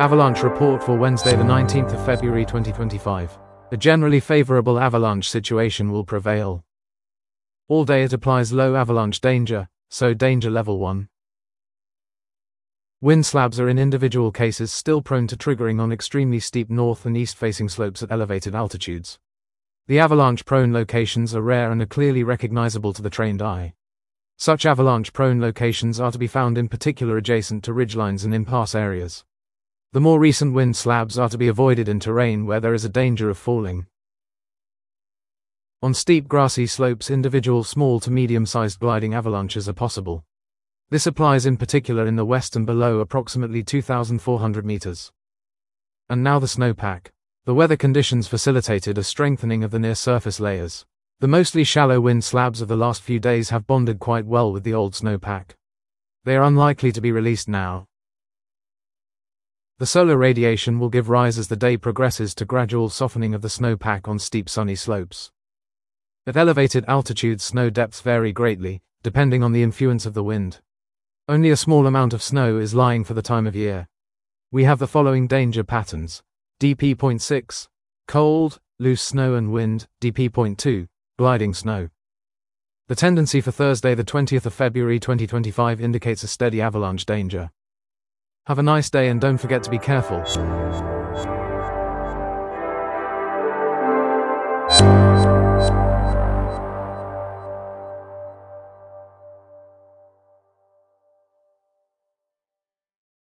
Avalanche report for Wednesday the 19th of February 2025. A generally favorable avalanche situation will prevail. All day it applies low avalanche danger, so danger level 1. Wind slabs are in individual cases still prone to triggering on extremely steep north and east-facing slopes at elevated altitudes. The avalanche-prone locations are rare and are clearly recognizable to the trained eye. Such avalanche-prone locations are to be found in particular adjacent to ridgelines and impasse areas. The more recent wind slabs are to be avoided in terrain where there is a danger of falling. On steep grassy slopes, individual small to medium-sized gliding avalanches are possible. This applies in particular in the west and below approximately 2,400 meters. And now the snowpack. The weather conditions facilitated a strengthening of the near-surface layers. The mostly shallow wind slabs of the last few days have bonded quite well with the old snowpack. They are unlikely to be released now. The solar radiation will give rise as the day progresses to gradual softening of the snowpack on steep sunny slopes. At elevated altitudes, snow depths vary greatly, depending on the influence of the wind. Only a small amount of snow is lying for the time of year. We have the following danger patterns. DP.6, cold, loose snow and wind. DP.2, gliding snow. The tendency for Thursday the 20th of February 2025 indicates a steady avalanche danger. Have a nice day and don't forget to be careful.